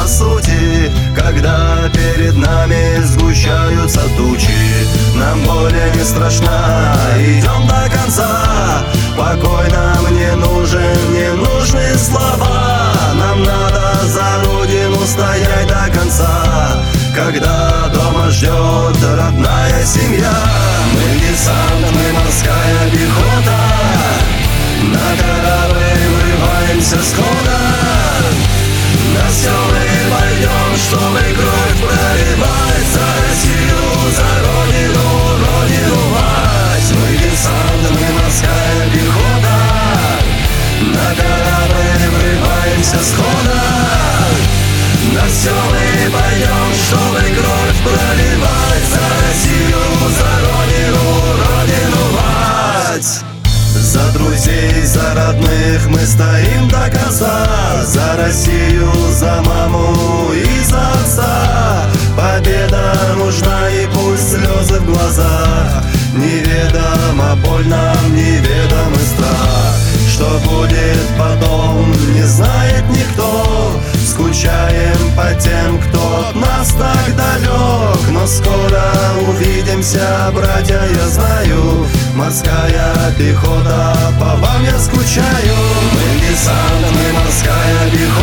по сути, когда перед нами сгущаются тучи. Нам более не страшна, идем до конца. Покой нам не нужен, не нужны слова. Нам надо за родину стоять до конца, когда дома ждет родная семья. Мы десант, мы морская пехота, на корабль врываемся скоро. На все мы пойдем, чтобы кровь проливать за Россию, за родину, родину мать. Мы десант, мы морская пехота, на корабль врываемся скоро. На все мы пойдем, чтобы кровь проливать за Россию, за родину, родину мать. За друзей, за родных мы стоим до конца, за Россию, за маму и за отца. Победа нужна, и пусть слезы в глазах. Неведома боль нам, неведомый страх. Что будет потом, не знает никто. Скучаем по тем, кто от нас так далек. Но скоро увидимся, братья, я знаю. Морская пехота, по вам я скучаю. Мы десант, мы морская пехота,